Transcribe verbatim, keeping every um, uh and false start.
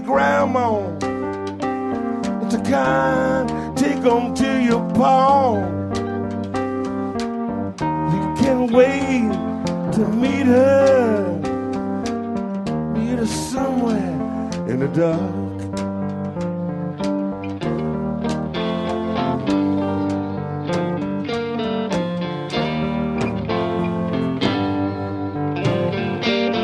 grandma. It's a kind, take them to your palm. You can't wait to meet her, meet her somewhere in the dark.